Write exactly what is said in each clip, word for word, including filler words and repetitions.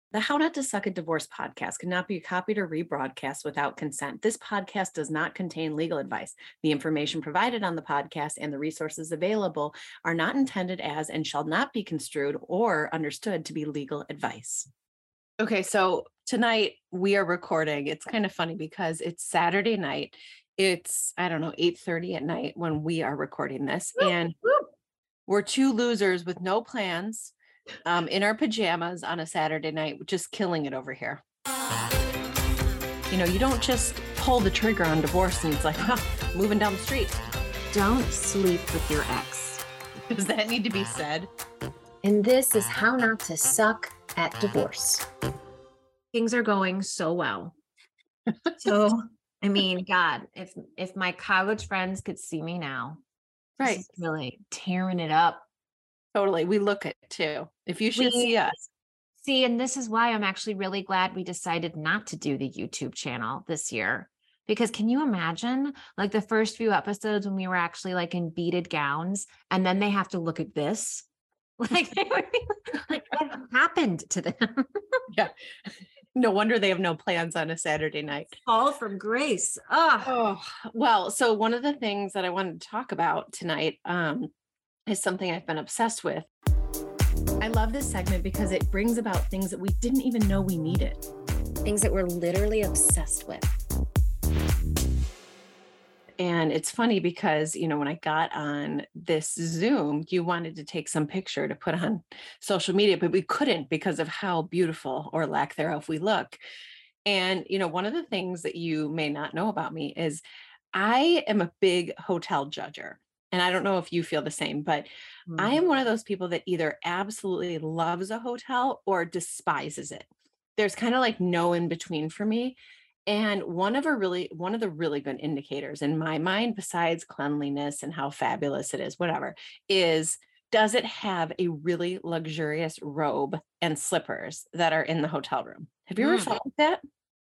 The How Not to Suck at Divorce podcast cannot be copied or rebroadcast without consent. This podcast does not contain legal advice. The information provided on the podcast and the resources available are not intended as and shall not be construed or understood to be legal advice. Okay, so tonight we are recording. It's kind of funny because it's Saturday night. It's, I don't know, eight thirty at night when we are recording this. And we're two losers with no plans. Um, in our pajamas on a Saturday night, just killing it over here. You know, you don't just pull the trigger on divorce and it's like, huh, moving down the street. Don't sleep with your ex. Does that need to be said? And this is How Not to Suck at Divorce. Things are going so well. So, I mean, God, if if my college friends could see me now, right, this is really tearing it up. Totally. We look it too. If you should we, see us. See, and this is why I'm actually really glad we decided not to do the YouTube channel this year. Because can you imagine like the first few episodes when we were actually like in beaded gowns and then they have to look at this? Like, they would be, like what happened to them? Yeah. No wonder they have no plans on a Saturday night. Fall from grace. Oh. oh, well, so one of the things that I wanted to talk about tonight, um, is something I've been obsessed with. I love this segment because it brings about things that we didn't even know we needed. Things that we're literally obsessed with. And it's funny because, you know, when I got on this Zoom, you wanted to take some picture to put on social media, but we couldn't because of how beautiful or lack thereof we look. And, you know, one of the things that you may not know about me is I am a big hotel judger. And I don't know if you feel the same, but mm-hmm. I am one of those people that either absolutely loves a hotel or despises it. There's kind of like no in between for me. And one of a really, one of the really good indicators in my mind, besides cleanliness and how fabulous it is, whatever, is does it have a really luxurious robe and slippers that are in the hotel room? Have you ever mm. thought of that?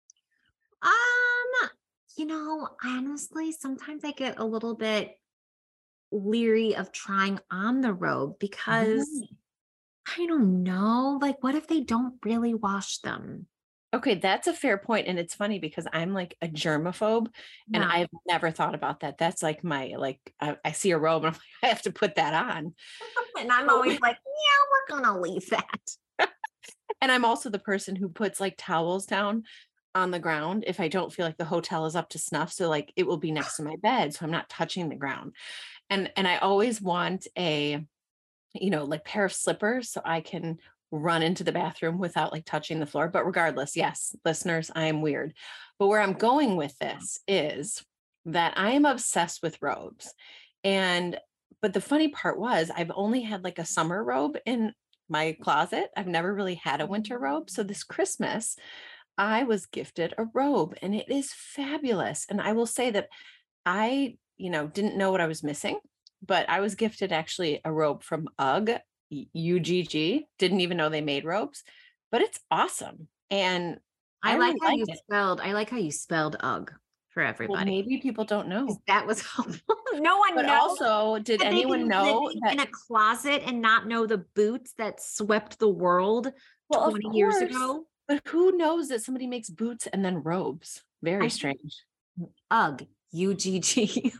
Um, you know, honestly, sometimes I get a little bit leery of trying on the robe because mm-hmm. I don't know, like what if they don't really wash them? Okay, that's a fair point. And it's funny because I'm like a germaphobe and no. I've never thought about that. That's like my, like, I, I see a robe and I'm like, I have to put that on. And I'm always like, yeah, we're going to leave that. And I'm also the person who puts like towels down on the ground if I don't feel like the hotel is up to snuff. So like it will be next to my bed. So I'm not touching the ground. And, and I always want a, you know, like pair of slippers so I can run into the bathroom without like touching the floor. But regardless, yes, listeners, I am weird. But where I'm going with this is that I am obsessed with robes. And, but the funny part was I've only had like a summer robe in my closet. I've never really had a winter robe. So this Christmas, I was gifted a robe and it is fabulous. And I will say that I, you know, didn't know what I was missing, but I was gifted actually a robe from UGG, U G G. Didn't even know they made robes, but it's awesome. And I, I like really how you it. spelled, I like how you spelled UGG for everybody. Well, maybe people don't know. That was helpful. No one but knows. Also, did anyone know that in a closet and not know the boots that swept the world well, twenty years ago? But who knows that somebody makes boots and then robes? Very I strange. UGG, U G G.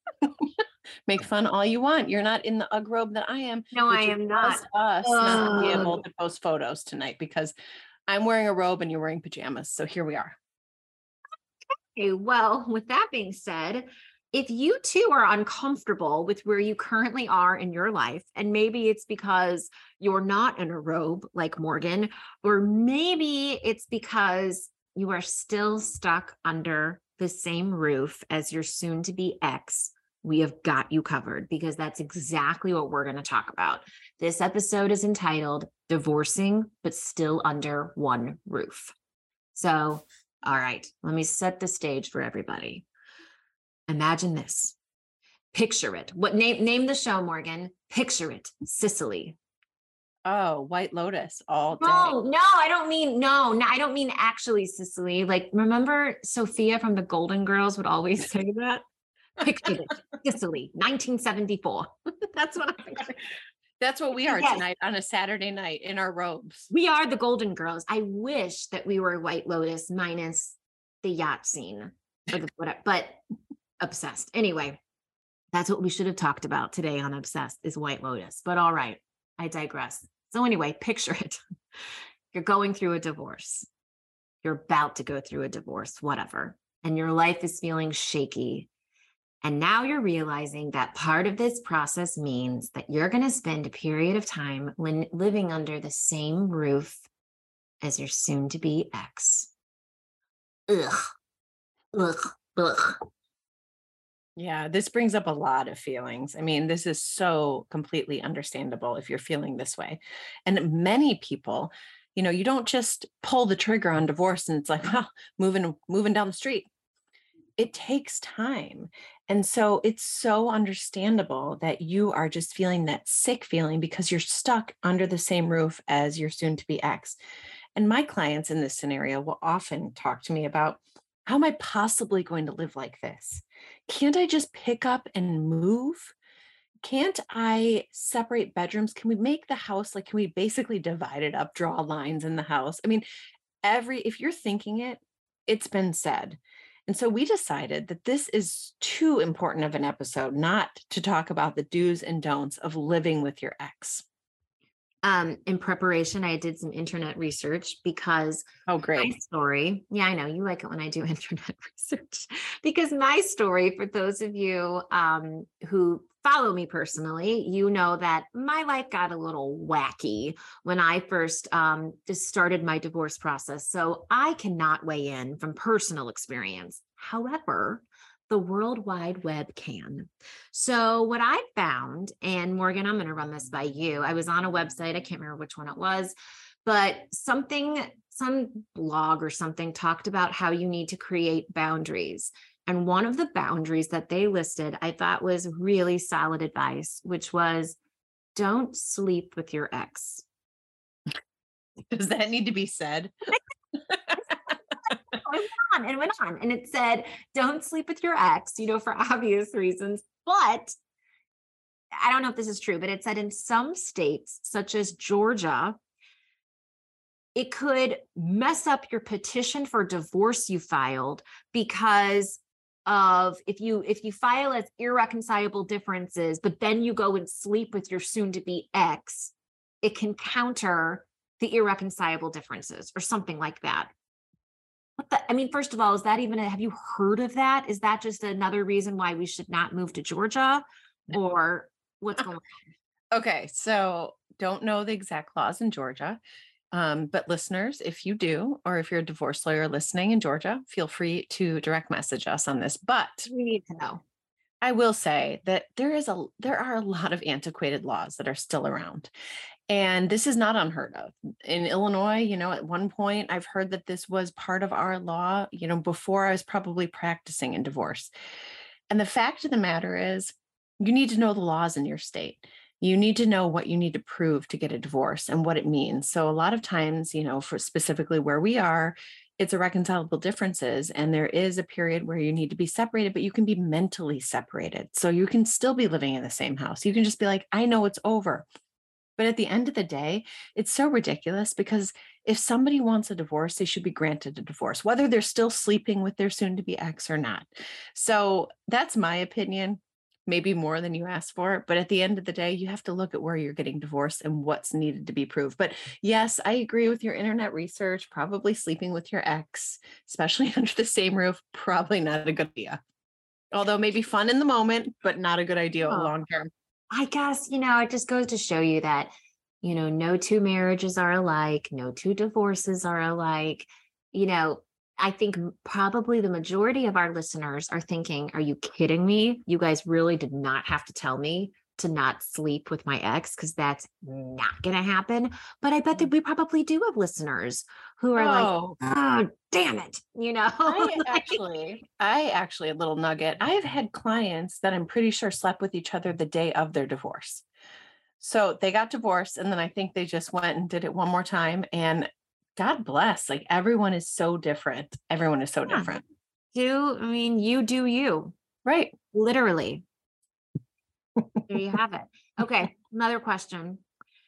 Make fun all you want. You're not in the UGG robe that I am. No, I am not. Us uh, not to be able to post photos tonight because I'm wearing a robe and you're wearing pajamas. So here we are. Okay, well, with that being said, if you too are uncomfortable with where you currently are in your life, and maybe it's because you're not in a robe like Morgan, or maybe it's because you are still stuck under the same roof as your soon-to-be ex, we have got you covered because that's exactly what we're going to talk about. This episode is entitled Divorcing, but Still Under One Roof. So, all right, let me set the stage for everybody. Imagine this. Picture it. What name, name the show, Morgan. Picture it. Sicily. Oh, White Lotus all day. No, no, I don't mean, no, no, I don't mean actually Sicily. Like, remember Sophia from the Golden Girls would always say that? Picture it. Sicily, nineteen seventy-four. That's what I think. That's what we are Yes. tonight on a Saturday night in our robes. We are the Golden Girls. I wish that we were White Lotus minus the yacht scene or the whatever, but obsessed. Anyway, that's what we should have talked about today on Obsessed is White Lotus. But all right, I digress. So anyway, picture it. You're going through a divorce. You're about to go through a divorce, whatever. And your life is feeling shaky. And now you're realizing that part of this process means that you're going to spend a period of time li- living under the same roof as your soon to be ex. Ugh, ugh, ugh. Yeah, this brings up a lot of feelings. I mean, this is so completely understandable if you're feeling this way. And many people, you know, you don't just pull the trigger on divorce and it's like, well, moving, moving down the street. It takes time. And so it's so understandable that you are just feeling that sick feeling because you're stuck under the same roof as your soon to be ex. And my clients in this scenario will often talk to me about, how am I possibly going to live like this? Can't I just pick up and move? Can't I separate bedrooms? Can we make the house like, can we basically divide it up, draw lines in the house? I mean, every, if you're thinking it, it's been said. And so we decided that this is too important of an episode not to talk about the do's and don'ts of living with your ex. Um, in preparation, I did some internet research because Oh, my great. story, yeah, I know you like it when I do internet research, because my story, for those of you um, who follow me personally, you know that my life got a little wacky when I first um, just started my divorce process. So I cannot weigh in from personal experience. However, the World Wide Web can. So what I found, and Morgan, I'm going to run this by you. I was on a website, I can't remember which one it was, but something, some blog or something talked about how you need to create boundaries. And one of the boundaries that they listed, I thought was really solid advice, which was don't sleep with your ex. Does that need to be said? It went on and went on. And it said, don't sleep with your ex, you know, for obvious reasons. But I don't know if this is true, but it said in some states, such as Georgia, it could mess up your petition for divorce you filed because of if you if you file as irreconcilable differences, but then you go and sleep with your soon-to-be ex, it can counter the irreconcilable differences or something like that. What the, I mean, first of all, is that even, a, have you heard of that? Is that just another reason why we should not move to Georgia, or what's going on? Okay, so don't know the exact laws in Georgia. Um, but listeners, if you do, or if you're a divorce lawyer listening in Georgia, feel free to direct message us on this. But We need to know. I will say that there is a there are a lot of antiquated laws that are still around. And this is not unheard of. In Illinois, you know, at one point I've heard that this was part of our law, you know, before I was probably practicing in divorce. And the fact of the matter is, you need to know the laws in your state. You need to know what you need to prove to get a divorce and what it means. So a lot of times, you know, for specifically where we are, it's irreconcilable differences. And there is a period where you need to be separated, but you can be mentally separated. So you can still be living in the same house. You can just be like, I know it's over. But at the end of the day, it's so ridiculous because if somebody wants a divorce, they should be granted a divorce, whether they're still sleeping with their soon to be ex or not. So that's my opinion, maybe more than you asked for. But at the end of the day, you have to look at where you're getting divorced and what's needed to be proved. But yes, I agree with your internet research. Probably sleeping with your ex, especially under the same roof, probably not a good idea. Although maybe fun in the moment, but not a good idea Oh. long term. I guess, you know, it just goes to show you that, you know, no two marriages are alike, no two divorces are alike. You know, I think probably the majority of our listeners are thinking, are you kidding me? You guys really did not have to tell me to not sleep with my ex, because that's not going to happen. But I bet that we probably do have listeners who are Oh. like, oh, damn it. You know, I like, actually, I actually, a little nugget. I've had clients that I'm pretty sure slept with each other the day of their divorce. So they got divorced, and then I think they just went and did it one more time. And God bless, like everyone is so different. Everyone is so yeah, different. do, I mean, you do you. Right. Literally. There you have it. Okay. Another question.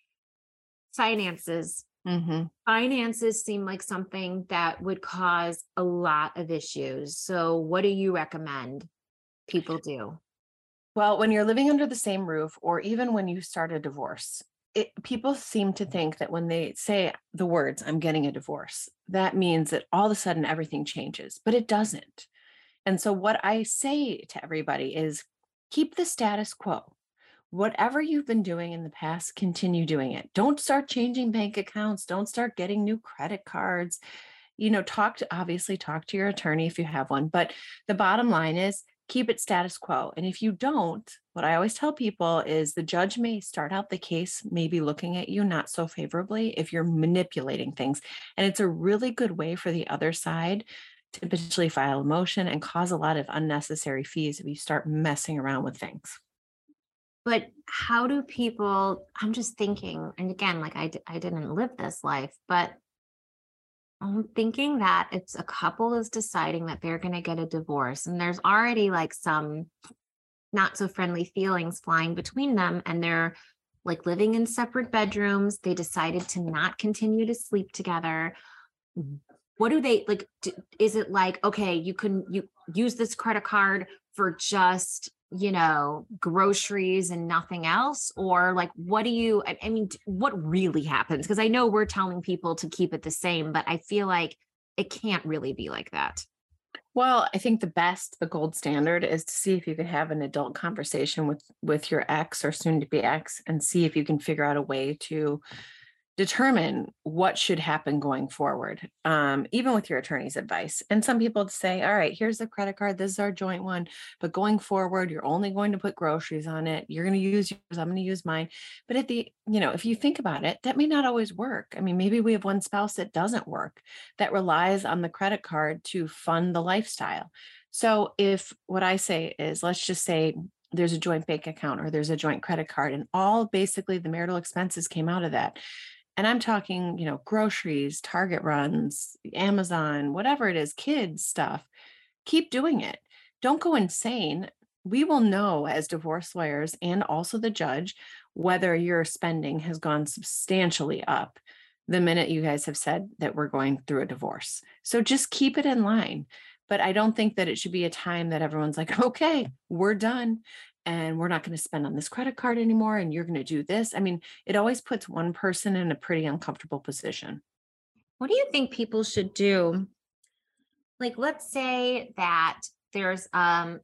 Finances. Mm-hmm. Finances seem like something that would cause a lot of issues. So what do you recommend people do? Well, when you're living under the same roof, or even when you start a divorce, it, people seem to think that when they say the words, I'm getting a divorce, that means that all of a sudden everything changes, but it doesn't. And so, what I say to everybody is keep the status quo. Whatever you've been doing in the past, continue doing it. Don't start changing bank accounts. Don't start getting new credit cards. You know, talk to obviously talk to your attorney if you have one. But the bottom line is keep it status quo. And if you don't, what I always tell people is the judge may start out the case, maybe looking at you not so favorably if you're manipulating things. And it's a really good way for the other side to potentially file a motion and cause a lot of unnecessary fees if you start messing around with things. But how do people, I'm just thinking, and again, like I, d- I didn't live this life, but I'm thinking that it's a couple is deciding that they're going to get a divorce and there's already like some not so friendly feelings flying between them and they're like living in separate bedrooms. They decided to not continue to sleep together. What do they like? Do, is it like, okay, you can you use this credit card for just, you know, groceries and nothing else? Or like, what do you, I, I mean, what really happens? Because I know we're telling people to keep it the same, but I feel like it can't really be like that. Well, I think the best, the gold standard is to see if you could have an adult conversation with with your ex or soon to be ex and see if you can figure out a way to determine what should happen going forward, um, even with your attorney's advice. And some people say, all right, here's the credit card. This is our joint one. But going forward, you're only going to put groceries on it. You're going to use yours. I'm going to use mine. But at the, you know, if you think about it, that may not always work. I mean, maybe we have one spouse that doesn't work, that relies on the credit card to fund the lifestyle. So if what I say is, let's just say there's a joint bank account or there's a joint credit card and all basically the marital expenses came out of that, and I'm talking, you know, groceries, Target runs, Amazon, whatever it is, kids stuff. Keep doing it. Don't go insane. We will know as divorce lawyers and also the judge whether your spending has gone substantially up the minute you guys have said that we're going through a divorce. So just keep it in line. But I don't think that it should be a time that everyone's like, okay, we're done and we're not going to spend on this credit card anymore. And you're going to do this. I mean, it always puts one person in a pretty uncomfortable position. What do you think people should do? Like, let's say that there's um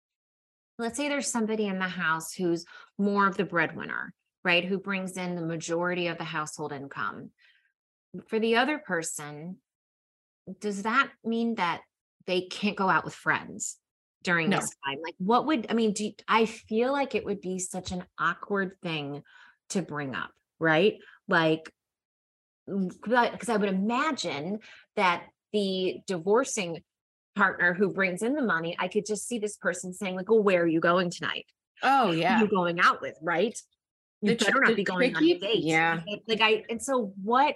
let's say there's somebody in the house who's more of the breadwinner, right? Who brings in the majority of the household income. For the other person, does that mean that they can't go out with friends during No. this time? Like, what would, I mean, do you- I feel like it would be such an awkward thing to bring up, right? Like, because I would imagine that the divorcing partner who brings in the money, I could just see this person saying, like, "Oh, where are you going tonight? Oh, Who are yeah. you going out with, right? You The, tr- better not the be going on a tricky, date." yeah. Like, like I, and so what,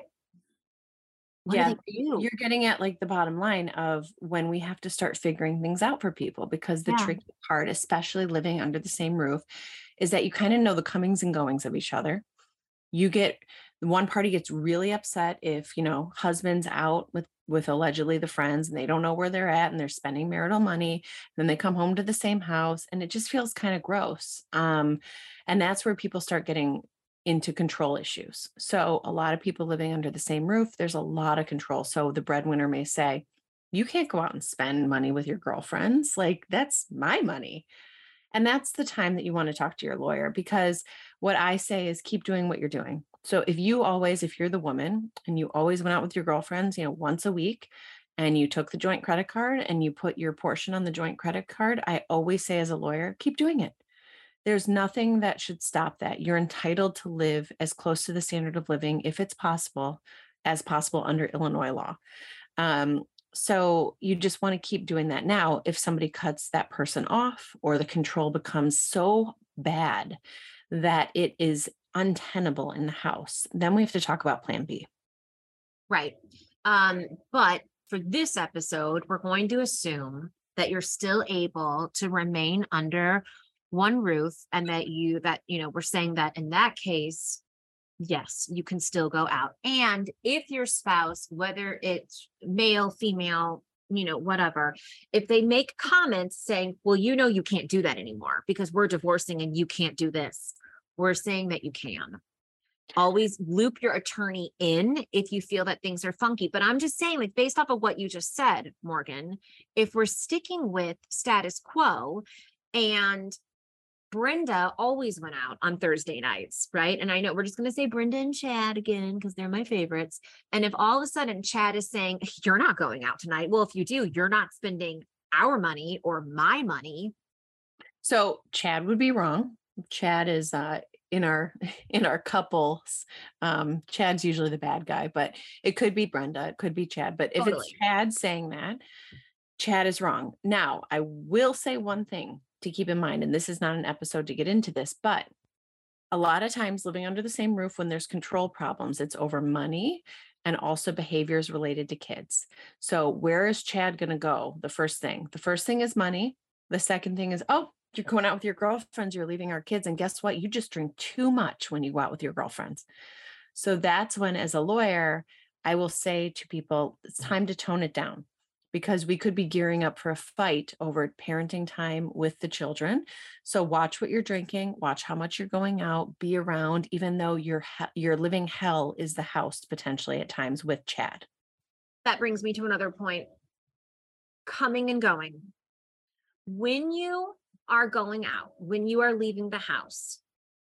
what do Yeah, they do? you're getting at like the bottom line of when we have to start figuring things out for people, because the Yeah. tricky part, especially living under the same roof, is that you kind of know the comings and goings of each other. You get one party gets really upset if, you know, husband's out with with allegedly the friends and they don't know where they're at and they're spending marital money. Then they come home to the same house and it just feels kind of gross. Um, and that's where people start getting into control issues. So a lot of people living under the same roof, there's a lot of control. So the breadwinner may say, you can't go out and spend money with your girlfriends. Like that's my money. And that's the time that you want to talk to your lawyer, because what I say is keep doing what you're doing. So if you always, if you're the woman and you always went out with your girlfriends, you know, once a week and you took the joint credit card and you put your portion on the joint credit card, I always say as a lawyer, keep doing it. There's nothing that should stop that. You're entitled to live as close to the standard of living, if it's possible, as possible under Illinois law. Um, so you just want to keep doing that. Now, if somebody cuts that person off or the control becomes so bad that it is untenable in the house, then we have to talk about plan B. Right. Um, but for this episode, we're going to assume that you're still able to remain under one roof, and that you, that, you know, we're saying that in that case, yes, you can still go out. And if your spouse, whether it's male, female, you know, whatever, if they make comments saying, well, you know, you can't do that anymore because we're divorcing and you can't do this, we're saying that you can. Always loop your attorney in if you feel that things are funky. But I'm just saying, like, based off of what you just said, Morgan, if we're sticking with status quo, and Brenda always went out on Thursday nights, right? And I know we're just going to say Brenda and Chad again because they're my favorites. And if all of a sudden Chad is saying, you're not going out tonight, well, if you do, you're not spending our money or my money. So Chad would be wrong. Chad is uh, in our in our couples. Um, Chad's usually the bad guy, but it could be Brenda, it could be Chad. But if it's Totally. Chad saying that, Chad is wrong. Now, I will say one thing to keep in mind, and this is not an episode to get into this, but a lot of times living under the same roof when there's control problems, it's over money and also behaviors related to kids. So where is Chad going to go? The first thing, the first thing is money. The second thing is, oh, you're going out with your girlfriends, you're leaving our kids. And guess what? You just drink too much when you go out with your girlfriends. So that's when, as a lawyer, I will say to people, it's time to tone it down because we could be gearing up for a fight over parenting time with the children. So watch what you're drinking, watch how much you're going out, be around, even though your your living hell is the house potentially at times with Chad. That brings me to another point. Coming and going. When you are going out, when you are leaving the house,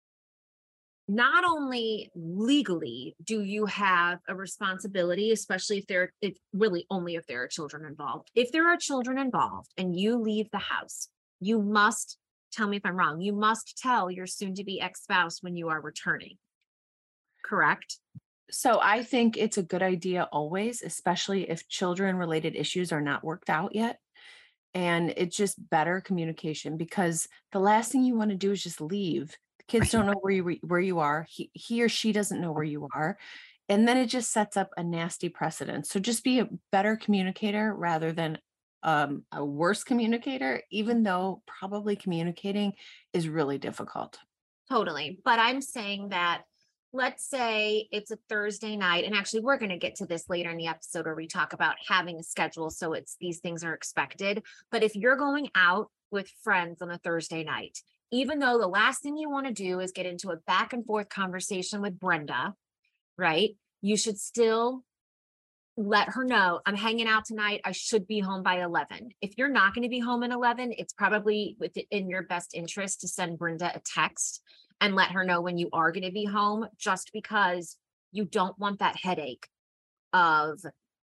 not only legally do you have a responsibility, especially if there, if really only if there are children involved. If there are children involved and you leave the house, you must, tell me if I'm wrong, you must tell your soon to be ex-spouse when you are returning. Correct? So I think it's a good idea always, especially if children related issues are not worked out yet. And it's just better communication because the last thing you want to do is just leave. The kids don't know where you where you are. He, he or she doesn't know where you are. And then it just sets up a nasty precedent. So just be a better communicator rather than um, a worse communicator, even though probably communicating is really difficult. Totally. But I'm saying that, let's say it's a Thursday night, and actually we're going to get to this later in the episode where we talk about having a schedule. So it's, these things are expected. But if you're going out with friends on a Thursday night, even though the last thing you want to do is get into a back and forth conversation with Brenda, right? You should still let her know, I'm hanging out tonight. I should be home by eleven. If you're not going to be home at eleven, it's probably within your best interest to send Brenda a text and let her know when you are going to be home, just because you don't want that headache of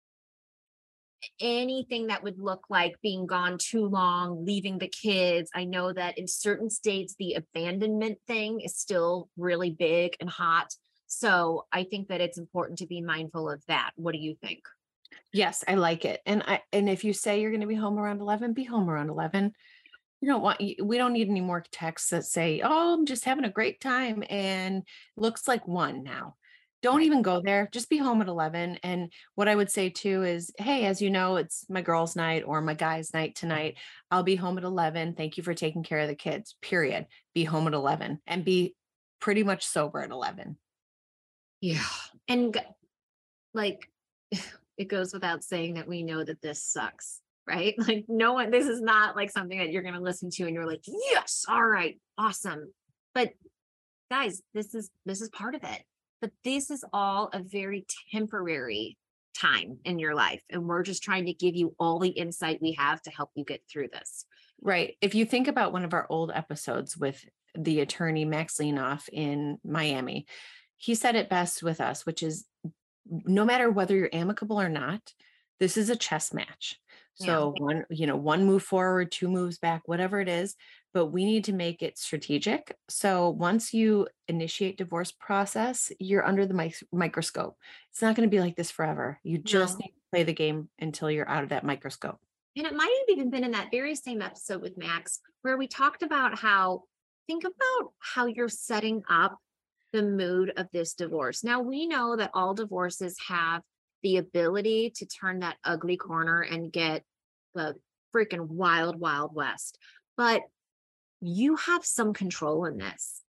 anything that would look like being gone too long, leaving the kids. I know that in certain states, the abandonment thing is still really big and hot. So I think that it's important to be mindful of that. What do you think? Yes, I like it. And I and if you say you're going to be home around eleven, be home around eleven. You don't want, we don't need any more texts that say, oh, I'm just having a great time and looks like one now. Don't Right. even go there. Just be home at eleven. And what I would say too is, hey, as you know, it's my girls' night or my guys' night tonight. I'll be home at eleven. Thank you for taking care of the kids, period. Be home at eleven and be pretty much sober at eleven. Yeah. And g- like, it goes without saying that we know that this sucks, right? Like, no one, this is not like something that you're going to listen to and you're like, yes, all right, awesome. But guys, this is, this is part of it. But this is all a very temporary time in your life. And we're just trying to give you all the insight we have to help you get through this. Right. If you think about one of our old episodes with the attorney Max Leanoff in Miami, he said it best with us, which is no matter whether you're amicable or not, this is a chess match. Yeah. So one, you know, one move forward, two moves back, whatever it is, but we need to make it strategic. So once you initiate divorce process, you're under the mic- microscope. It's not going to be like this forever. You just No. need to play the game until you're out of that microscope. And it might have even been in that very same episode with Max, where we talked about how, think about how you're setting up the mood of this divorce. Now, we know that all divorces have the ability to turn that ugly corner and get the freaking wild, wild west. But you have some control in this.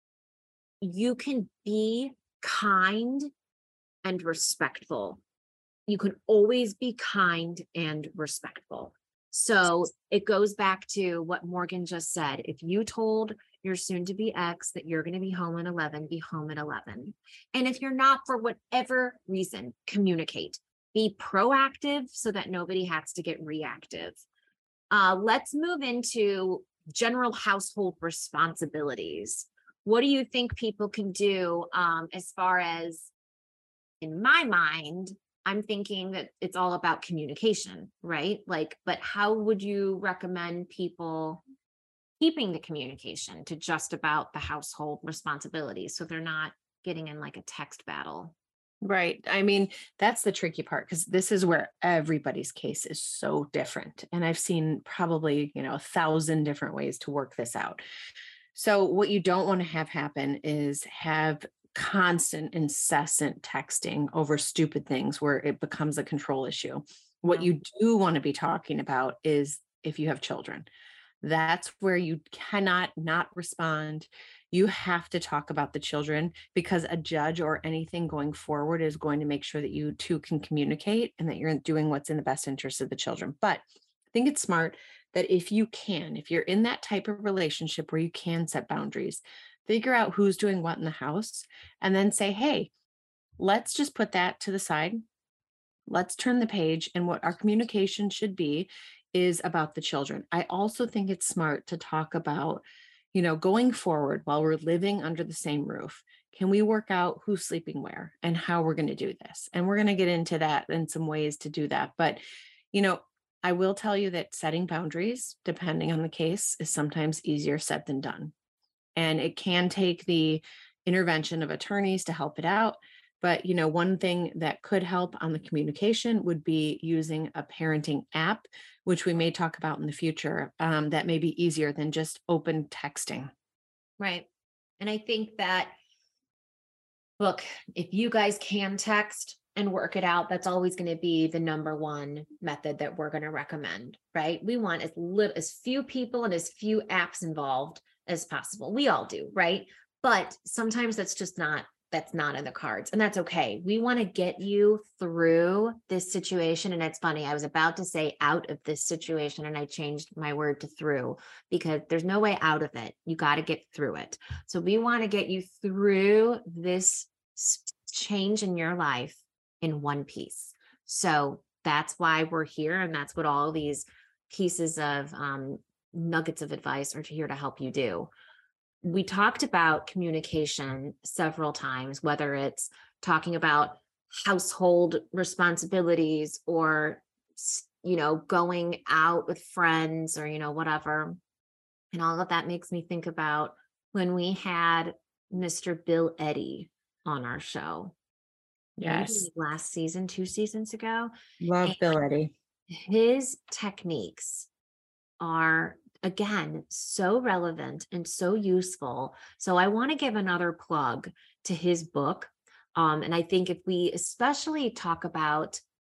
You can be kind and respectful. You can always be kind and respectful. So it goes back to what Morgan just said. If you told your soon to be ex that you're going to be home at eleven, be home at eleven. And if you're not, for whatever reason, communicate. Be proactive so that nobody has to get reactive. Uh, let's move into general household responsibilities. What do you think people can do um, as far as, in my mind, I'm thinking that it's all about communication, right? Like, but how would you recommend people keeping the communication to just about the household responsibilities so they're not getting in like a text battle? Right. I mean, that's the tricky part because this is where everybody's case is so different. And I've seen probably, you know, a thousand different ways to work this out. So, what you don't want to have happen is have constant, incessant texting over stupid things where it becomes a control issue. What Yeah. you do want to be talking about is if you have children. That's where you cannot not respond. You have to talk about the children because a judge or anything going forward is going to make sure that you two can communicate and that you're doing what's in the best interest of the children. But I think it's smart that if you can, if you're in that type of relationship where you can set boundaries, figure out who's doing what in the house and then say, hey, let's just put that to the side. Let's turn the page. And what our communication should be is about the children. I also think it's smart to talk about, you know, going forward while we're living under the same roof. Can we work out who's sleeping where and how we're going to do this? And we're going to get into that and some ways to do that. But, you know, I will tell you that setting boundaries, depending on the case, is sometimes easier said than done. And it can take the intervention of attorneys to help it out. But, you know, one thing that could help on the communication would be using a parenting app, which we may talk about in the future, um, that may be easier than just open texting. Right. And I think that, look, if you guys can text and work it out, that's always going to be the number one method that we're going to recommend, right? We want as little, as few people and as few apps involved as possible. We all do, right? But sometimes that's just not, that's not in the cards, and that's okay. We want to get you through this situation. And it's funny, I was about to say out of this situation and I changed my word to through, because there's no way out of it. You got to get through it. So we want to get you through this change in your life in one piece. So that's why we're here. And that's what all these pieces of um, nuggets of advice are here to help you do. We talked about communication several times, whether it's talking about household responsibilities or, you know, going out with friends or, you know, whatever. And all of that makes me think about when we had Mister Bill Eddy on our show. Yes. Maybe last season, two seasons ago. Love And Bill Eddy. his techniques are, again, so relevant and so useful. So I want to give another plug to his book. Um, and I think if we especially talk about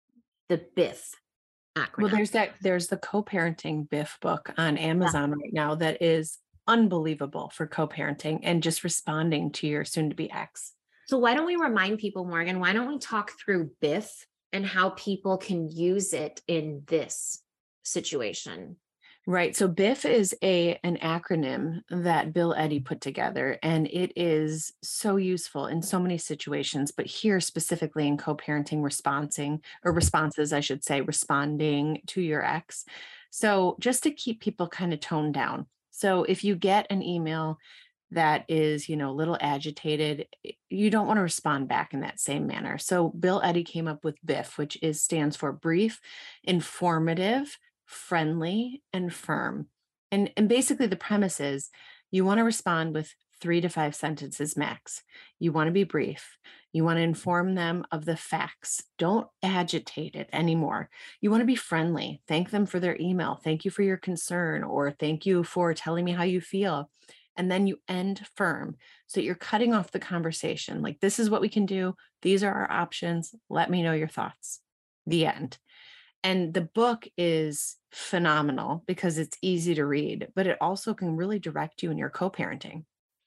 the BIF Well, acronym. there's that, there's the co-parenting Biff book on Amazon right now that is unbelievable for co-parenting and just responding to your soon-to-be ex. So why don't we remind people, Morgan, why don't we talk through BIF and how people can use it in this situation? Right. So BIF is a an acronym that Bill Eddy put together, and it is so useful in so many situations, but here specifically in co-parenting responsing or responses, I should say, responding to your ex. So just to keep people kind of toned down. So if you get an email that is, you know, a little agitated, i- you don't want to respond back in that same manner. So Bill Eddy came up with BIF, which is stands for brief, informative, friendly, and firm. And, and basically the premise is you want to respond with three to five sentences max. You want to be brief. You want to inform them of the facts. Don't agitate it anymore. You want to be friendly. Thank them for their email. Thank you for your concern, or thank you for telling me how you feel. And then you end firm. So you're cutting off the conversation. Like, this is what we can do. These are our options. Let me know your thoughts. The end. And the book is phenomenal because it's easy to read, but it also can really direct you in your co-parenting.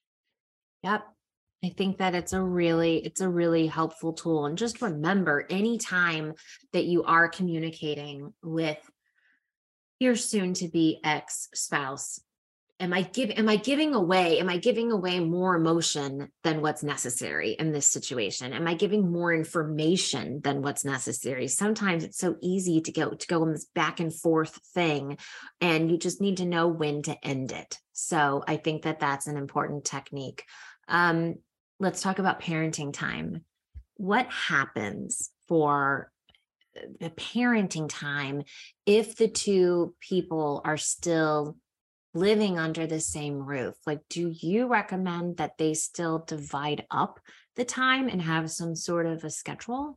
Yep. I think that it's a really, it's a really helpful tool. And just remember, anytime that you are communicating with your soon to be ex spouse, am I giving, am I giving away, am I giving away more emotion than what's necessary in this situation? Am I giving more information than what's necessary? Sometimes it's so easy to go, to go in this back and forth thing, and you just need to know when to end it. So I think that that's an important technique. Um, let's talk about parenting time. What happens for the parenting time if the two people are still living under the same roof? Like, do you recommend that they still divide up the time and have some sort of a schedule?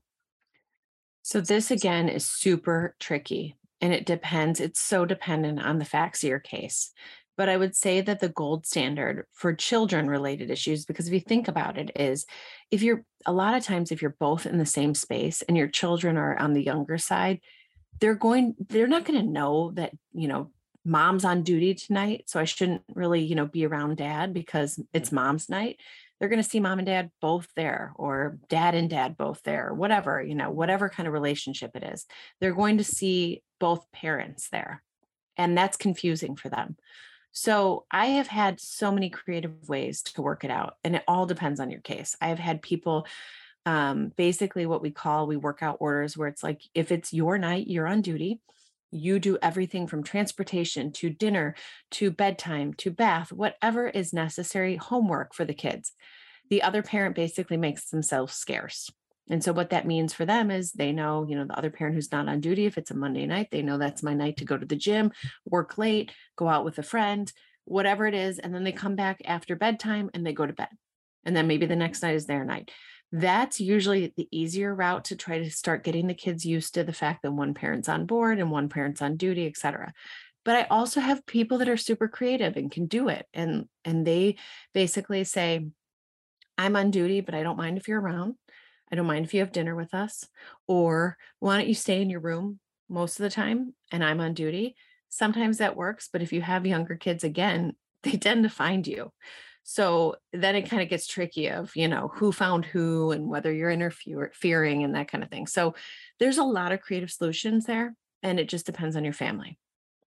So this again is super tricky and it depends. It's so dependent on the facts of your case. But I would say that the gold standard for children related issues, because if you think about it, is if you're a lot of times, if you're both in the same space and your children are on the younger side, they're going, they're not going to know that, you know, mom's on duty tonight. So I shouldn't really, you know, be around dad because it's mom's night. They're going to see mom and dad both there, or dad and dad both there, or whatever, you know, whatever kind of relationship it is. They're going to see both parents there. And that's confusing for them. So I have had so many creative ways to work it out, and it all depends on your case. I have had people, um, basically what we call, we work out orders where it's like, if it's your night, you're on duty. You do everything from transportation to dinner to bedtime to bath, whatever is necessary, homework for the kids. The other parent basically makes themselves scarce. And so what that means for them is they know, you know, the other parent who's not on duty, if it's a Monday night, they know that's my night to go to the gym, work late, go out with a friend, whatever it is. And then they come back after bedtime and they go to bed. And then maybe the next night is their night. That's usually the easier route to try to start getting the kids used to the fact that one parent's on board and one parent's on duty, et cetera. But I also have people that are super creative and can do it. And and they basically say, I'm on duty, but I don't mind if you're around. I don't mind if you have dinner with us. Or why don't you stay in your room most of the time and I'm on duty? Sometimes that works, but if you have younger kids, again, they tend to find you. So then it kind of gets tricky of, you know, who found who and whether you're interfering and that kind of thing. So there's a lot of creative solutions there, and it just depends on your family.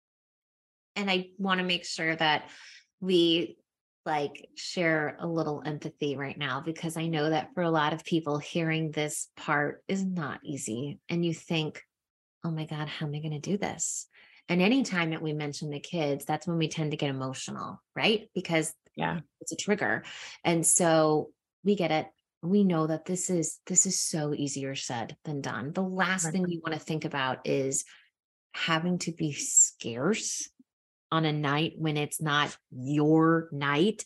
And I want to make sure that we like share a little empathy right now, because I know that for a lot of people, hearing this part is not easy. And you think, oh my God, how am I going to do this? And anytime that we mention the kids, that's when we tend to get emotional, right? Because Yeah. it's a trigger. And so we get it. We know that this is this is so easier said than done. The last Right. thing you want to think about is having to be scarce on a night when it's not your night.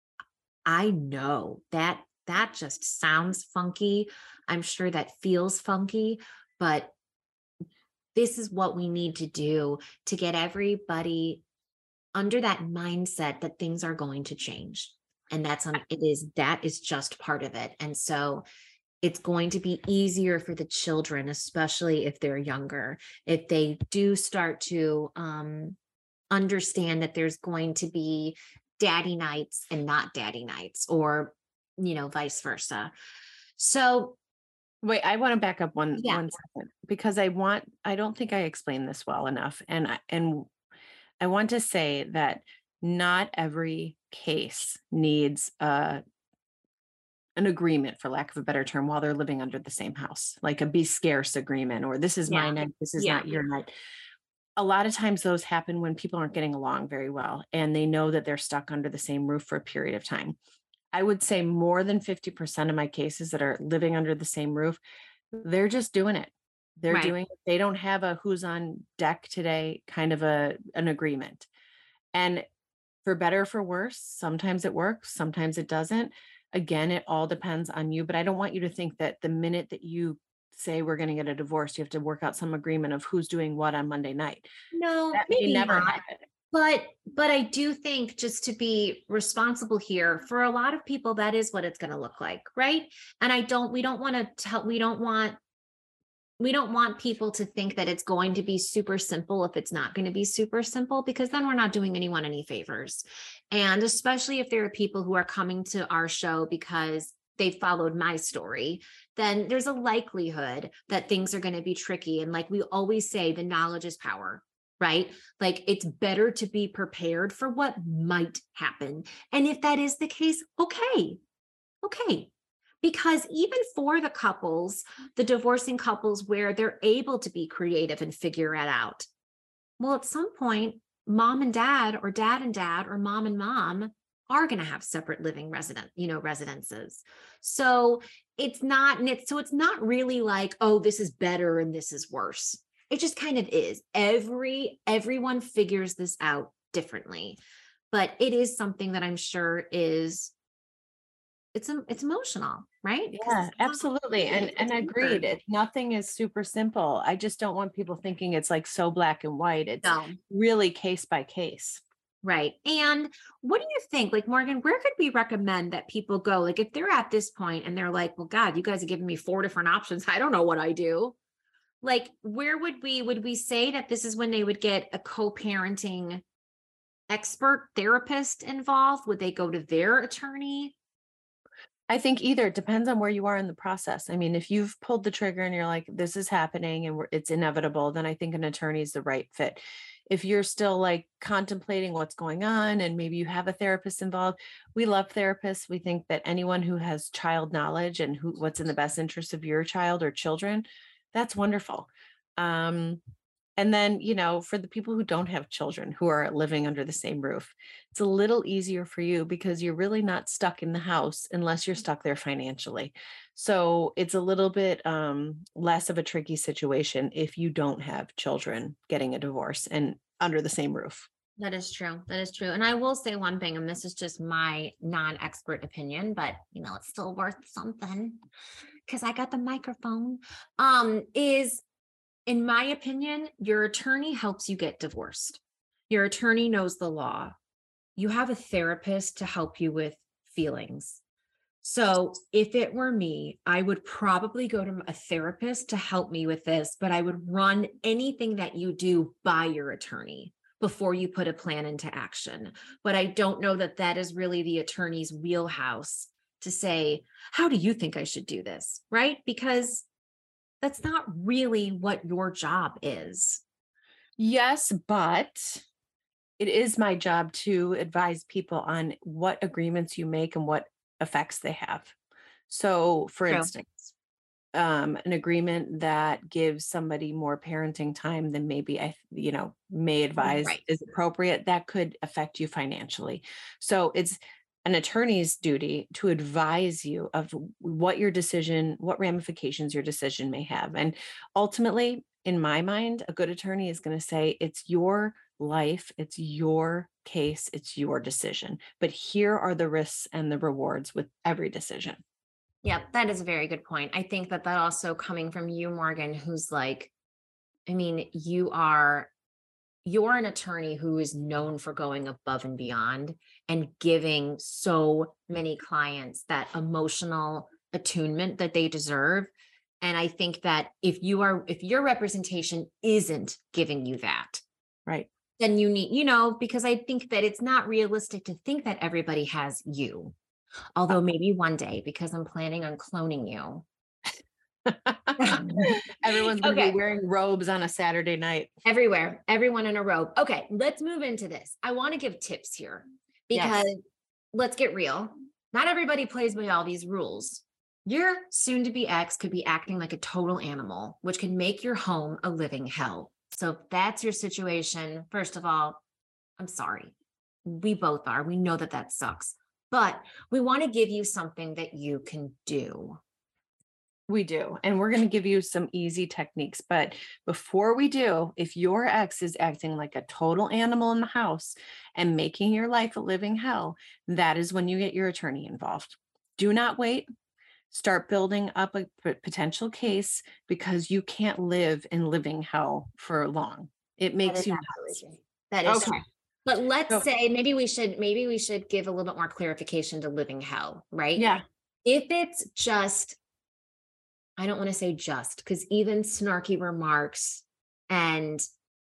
I know that that just sounds funky. I'm sure that feels funky, but this is what we need to do to get everybody under that mindset that things are going to change. And that's on it is that is just part of it. And so it's going to be easier for the children, especially if they're younger, if they do start to um, understand that there's going to be daddy nights and not daddy nights, or, you know, vice versa. So, Wait, I want to back up one yeah, one second because I want I don't think I explained this well enough. And I and I want to say that not every case needs uh, an agreement, for lack of a better term, while they're living under the same house, like a be scarce agreement, or this is my yeah, night, this is yeah. not your night. A lot of times those happen when people aren't getting along very well and they know that they're stuck under the same roof for a period of time. I would say more than fifty percent of my cases that are living under the same roof, they're just doing it. They're Right. doing it. They don't have a who's on deck today kind of a an agreement. And for better or for worse, sometimes it works, sometimes it doesn't. Again, it all depends on you, but I don't want you to think that the minute that you say we're going to get a divorce, you have to work out some agreement of who's doing what on Monday night. No, That may maybe never not. happen. But but I do think, just to be responsible here, for a lot of people, that is what it's going to look like, right? And I don't we don't want to tell we don't want we don't want people to think that it's going to be super simple if it's not going to be super simple, because then we're not doing anyone any favors. And especially if there are people who are coming to our show because they followed my story, then there's a likelihood that things are going to be tricky. And like we always say, the knowledge is power, right? Like it's better to be prepared for what might happen. And if that is the case, okay, okay. Because even for the couples, the divorcing couples where they're able to be creative and figure it out, well, at some point, mom and dad, or dad and dad, or mom and mom are going to have separate living resident, you know, residences. So it's not, and it's, so it's not really like, oh, this is better and this is worse. It just kind of is. Every, everyone figures this out differently, but it is something that I'm sure is, it's, it's emotional, right? Yeah, absolutely. And and agreed. It, nothing is super simple. I just don't want people thinking it's like so black and white. It's No. really case by case. Right. And what do you think, like Morgan, where could we recommend that people go? Like if they're at this point and they're like, well, God, you guys are giving me four different options. I don't know what I do. Like, where would we, would we say that this is when they would get a co-parenting expert therapist involved? Would they go to their attorney? I think either. It depends on where you are in the process. I mean, if you've pulled the trigger and you're like, this is happening and we're, it's inevitable, then I think an attorney is the right fit. If you're still like contemplating what's going on and maybe you have a therapist involved, we love therapists. We think that anyone who has child knowledge and who what's in the best interest of your child or children, that's wonderful. Um, And then, you know, for the people who don't have children who are living under the same roof, it's a little easier for you because you're really not stuck in the house unless you're stuck there financially. So it's a little bit um, less of a tricky situation if you don't have children getting a divorce and under the same roof. That is true. That is true. And I will say one thing, and this is just my non-expert opinion, but you know, it's still worth something because I got the microphone. Um, is in my opinion, your attorney helps you get divorced. Your attorney knows the law. You have a therapist to help you with feelings. So if it were me, I would probably go to a therapist to help me with this, but I would run anything that you do by your attorney before you put a plan into action. But I don't know that that is really the attorney's wheelhouse to say, how do you think I should do this? Right? Because that's not really what your job is. Yes, but it is my job to advise people on what agreements you make and what effects they have. So, for True. instance, um, an agreement that gives somebody more parenting time than maybe I, you know, may advise Right. is appropriate, that could affect you financially. So it's an attorney's duty to advise you of what your decision, what ramifications your decision may have. And ultimately, in my mind, a good attorney is going to say it's your life, it's your case, it's your decision. But here are the risks and the rewards with every decision. Yeah, that is a very good point. I think that that also coming from you, Morgan, who's like, I mean, you are, you're an attorney who is known for going above and beyond and giving so many clients that emotional attunement that they deserve. And I think that if you are, if your representation isn't giving you that, right, then you need, you know, because I think that it's not realistic to think that everybody has you. Although maybe one day, because I'm planning on cloning you. Everyone's going to Okay. be wearing robes on a Saturday night. Everywhere, everyone in a robe. Okay, let's move into this. I want to give tips here because Yes. let's get real. Not everybody plays by all these rules. Your soon to be ex could be acting like a total animal, which can make your home a living hell. So if that's your situation, first of all, I'm sorry. We both are. We know that that sucks. But we want to give you something that you can do. We do. And we're going to give you some easy techniques. But before we do, if your ex is acting like a total animal in the house and making your life a living hell, that is when you get your attorney involved. Do not wait. Start building up a p- potential case because you can't live in living hell for long. It makes you nuts. That is Okay. true. But let's So- say maybe we should maybe we should give a little bit more clarification to living hell, right? Yeah. If it's just, I don't want to say just, because even snarky remarks and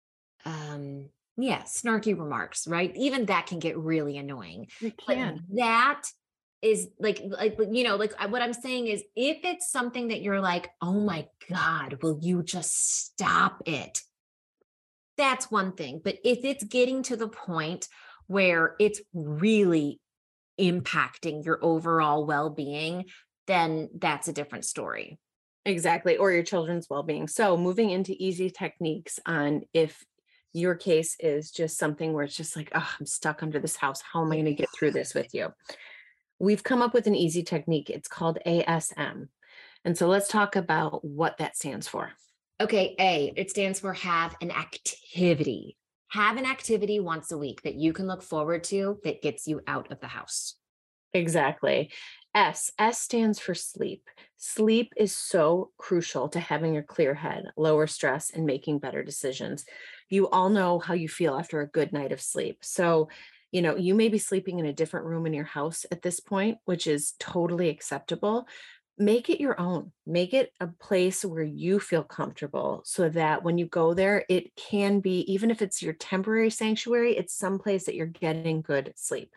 um yeah, snarky remarks, right? Even that can get really annoying. It But can. that is like like you know, like I- what I'm saying is if it's something that you're like, "Oh my God, will you just stop it?" That's one thing. But if it's getting to the point where it's really impacting your overall well-being, then that's a different story. Exactly. Or your children's well-being. So moving into easy techniques on if your case is just something where it's just like, oh, I'm stuck under this house. How am I going to get through this with you? We've come up with an easy technique. It's called A S M. And so let's talk about what that stands for. Okay, A, it stands for have an activity. Have an activity once a week that you can look forward to that gets you out of the house. Exactly. S, S stands for sleep. Sleep is so crucial to having a clear head, lower stress, and making better decisions. You all know how you feel after a good night of sleep. So, you know, you may be sleeping in a different room in your house at this point, which is totally acceptable. Make it your own. Make it a place where you feel comfortable so that when you go there, it can be, even if it's your temporary sanctuary, it's someplace that you're getting good sleep.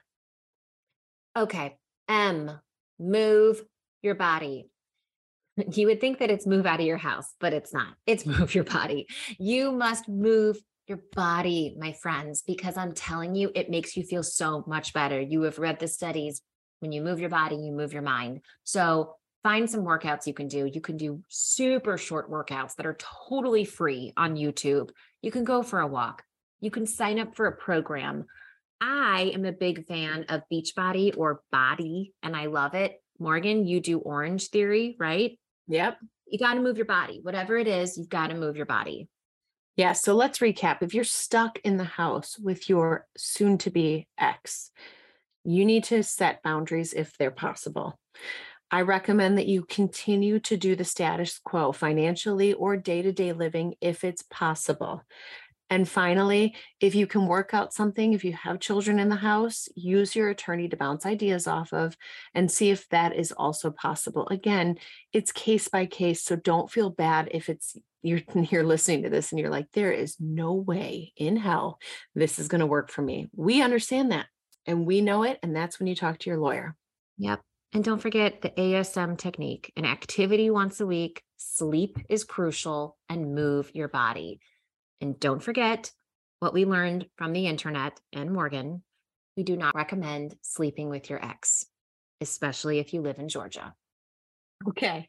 Okay, M, move your body. You would think that it's move out of your house, but it's not. It's move your body. You must move your body, my friends, because I'm telling you, it makes you feel so much better. You have read the studies. When you move your body, you move your mind. So find some workouts you can do. You can do super short workouts that are totally free on YouTube. You can go for a walk. You can sign up for a program. I am a big fan of Beachbody or Body, and I love it. Morgan, you do Orange Theory, right? Yep. You got to move your body. Whatever it is, you've got to move your body. Yeah, so let's recap. If you're stuck in the house with your soon to be ex, you need to set boundaries if they're possible. I recommend that you continue to do the status quo financially or day to day living if it's possible. And finally, if you can work out something, if you have children in the house, use your attorney to bounce ideas off of and see if that is also possible. Again, it's case by case. So don't feel bad if it's you're you're listening to this and you're like, there is no way in hell this is going to work for me. We understand that and we know it. And that's when you talk to your lawyer. Yep. And don't forget the A S M technique, an activity once a week, sleep is crucial, and move your body. And don't forget what we learned from the internet and Morgan. We do not recommend sleeping with your ex, especially if you live in Georgia. Okay.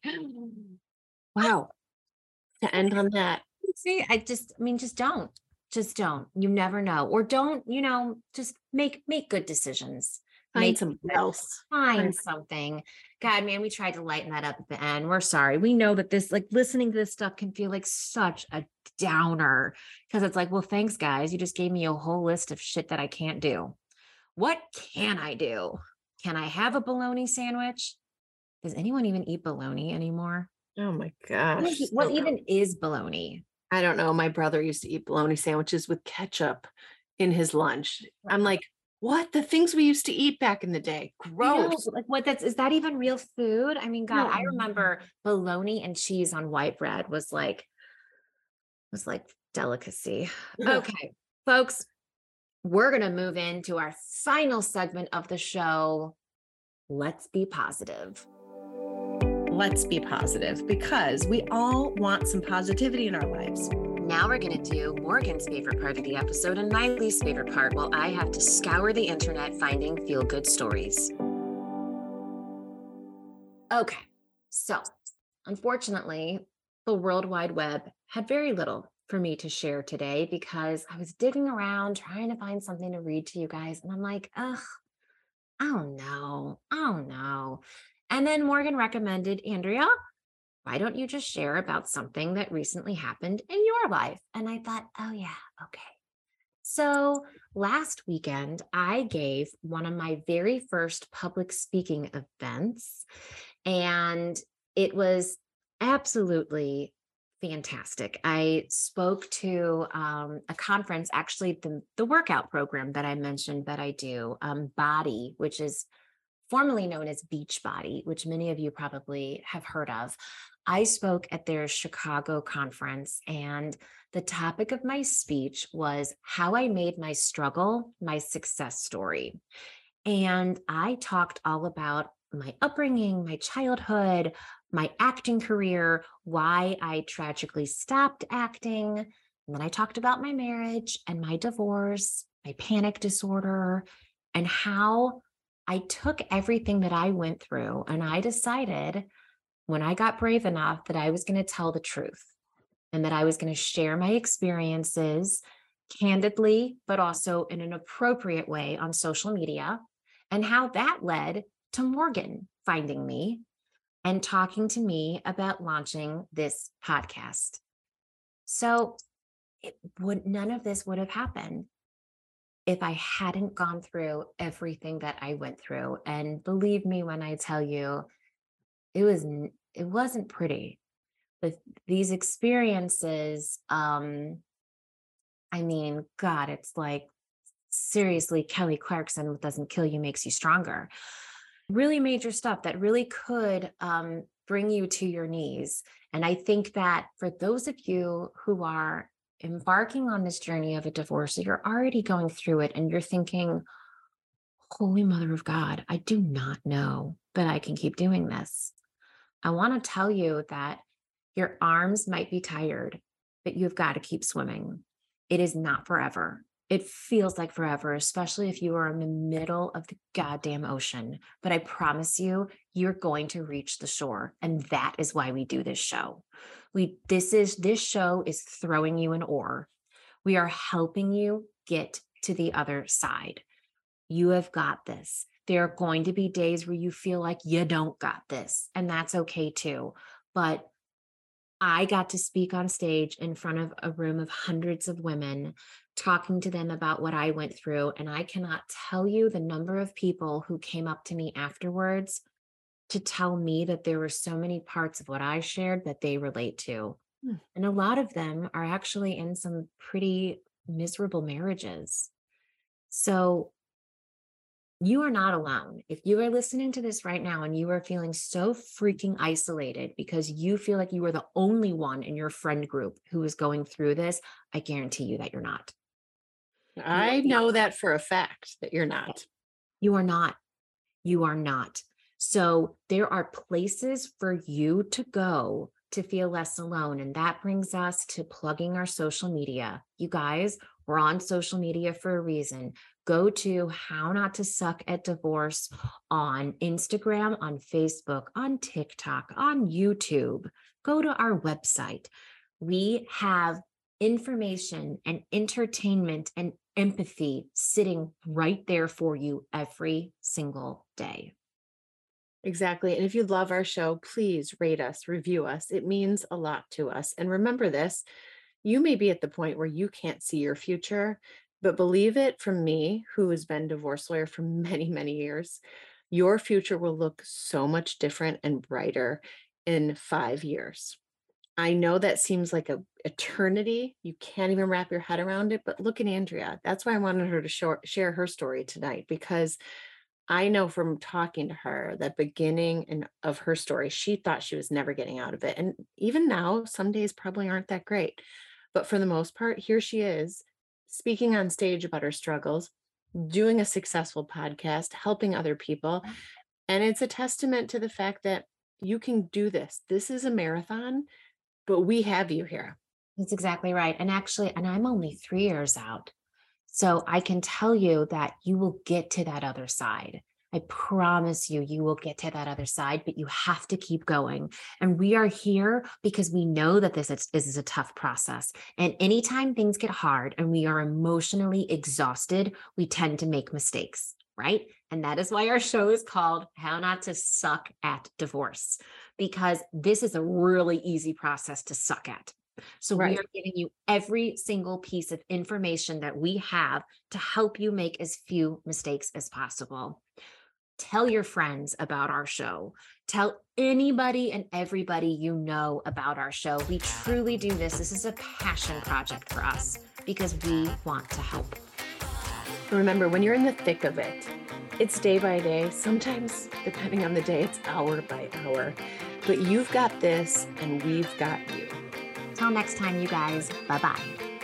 Wow. To end on that. See, I just, I mean, just don't, just don't. You never know, or don't, you know, just make make good decisions. Find Make something else. find Find something. God, man, we tried to lighten that up at the end. We're sorry. We know that this, like, listening to this stuff can feel like such a downer because it's like, well, thanks, guys. You just gave me a whole list of shit that I can't do. What can I do? Can I have a bologna sandwich? Does anyone even eat bologna anymore? Oh my What, gosh. is- what So even is bologna? I don't know. My brother used to eat bologna sandwiches with ketchup in his lunch. I'm like, what? The things we used to eat back in the day. I know, Gross. but like what that's is that even real food? I mean, God, No. I remember bologna and cheese on white bread was like was like delicacy. Ugh. Okay, folks, we're gonna move into our final segment of the show. Let's be positive. Let's be positive because we all want some positivity in our lives. Now we're gonna do Morgan's favorite part of the episode and my least favorite part while I have to scour the internet finding feel-good stories. Okay, so unfortunately, the World Wide Web had very little for me to share today because I was digging around trying to find something to read to you guys. And I'm like, ugh, I don't know. I don't know. And then Morgan recommended, Andrea, why don't you just share about something that recently happened in your life? And I thought, oh, yeah, okay. So last weekend, I gave one of my very first public speaking events, and it was absolutely fantastic. I spoke to um, a conference, actually, the, the workout program that I mentioned that I do, um, Body, which is formerly known as Beachbody, which many of you probably have heard of. I spoke at their Chicago conference, and the topic of my speech was how I made my struggle my success story. And I talked all about my upbringing, my childhood, my acting career, why I tragically stopped acting. And then I talked about my marriage and my divorce, my panic disorder, and how I took everything that I went through and I decided when I got brave enough that I was going to tell the truth and that I was going to share my experiences candidly, but also in an appropriate way on social media, and how that led to Morgan finding me and talking to me about launching this podcast. So it would, none of this would have happened if I hadn't gone through everything that I went through. And believe me when I tell you, it was it wasn't pretty. But these experiences, um, I mean, God, it's like seriously, Kelly Clarkson, what doesn't kill you makes you stronger. Really major stuff that really could um, bring you to your knees. And I think that for those of you who are embarking on this journey of a divorce, you're already going through it and you're thinking, Holy Mother of God, I do not know that I can keep doing this. I want to tell you that your arms might be tired, but you've got to keep swimming. It is not forever. It feels like forever, especially if you are in the middle of the goddamn ocean. But I promise you, you're going to reach the shore. And that is why we do this show. We, this is, this show is throwing you an oar. We are helping you get to the other side. You have got this. There are going to be days where you feel like you don't got this, and that's okay too. But I got to speak on stage in front of a room of hundreds of women, talking to them about what I went through. And I cannot tell you the number of people who came up to me afterwards to tell me that there were so many parts of what I shared that they relate to. Hmm. And a lot of them are actually in some pretty miserable marriages. So you are not alone. If you are listening to this right now and you are feeling so freaking isolated because you feel like you are the only one in your friend group who is going through this, I guarantee you that you're not. I know that for a fact that you're not. You are not. You are not. So there are places for you to go to feel less alone. And that brings us to plugging our social media. You guys, we're on social media for a reason. Go to How Not to Suck at Divorce on Instagram, on Facebook, on TikTok, on YouTube. Go to our website. We have information and entertainment and empathy sitting right there for you every single day. Exactly. And if you love our show, please rate us, review us. It means a lot to us. And remember this, you may be at the point where you can't see your future, but believe it from me, who has been divorce lawyer for many, many years, your future will look so much different and brighter in five years. I know that seems like an eternity. You can't even wrap your head around it, but look at Andrea. That's why I wanted her to show, share her story tonight, because I know from talking to her, that beginning and of her story, she thought she was never getting out of it. And even now, some days probably aren't that great. But for the most part, here she is speaking on stage about her struggles, doing a successful podcast, helping other people. And it's a testament to the fact that you can do this. This is a marathon, but we have you here. That's exactly right. And actually, and I'm only three years out. So I can tell you that you will get to that other side. I promise you, you will get to that other side, but you have to keep going. And we are here because we know that this is, this is a tough process. And anytime things get hard and we are emotionally exhausted, we tend to make mistakes, right? And that is why our show is called How Not to Suck at Divorce, because this is a really easy process to suck at. So right. We are giving you every single piece of information that we have to help you make as few mistakes as possible. Tell your friends about our show. Tell anybody and everybody you know about our show. We truly do this. This is a passion project for us because we want to help. Remember, when you're in the thick of it, it's day by day. Sometimes, depending on the day, it's hour by hour. but you've got this and we've got you. Till next time, you guys. Bye bye.